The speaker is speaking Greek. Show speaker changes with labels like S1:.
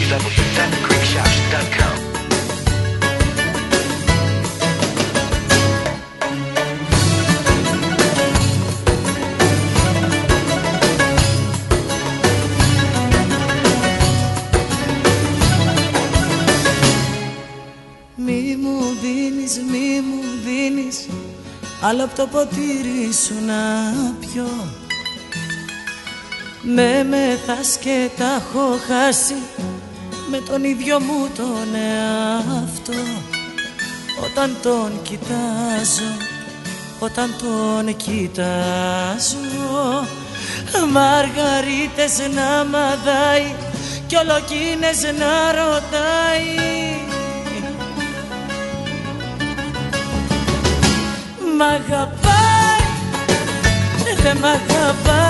S1: www.dannycreekshops.com.
S2: Μη μου δίνεις άλλο απ' το ποτήρι σου να πιω. Με μεθάς και τα έχω χάσει με τον ίδιο μου τον εαυτό. Όταν τον κοιτάζω, όταν τον κοιτάζω, μαργαρίτες να μαδάει κι ολοκίνες να ρωτάει. Μ' αγαπάει, δεν μ' αγαπάει.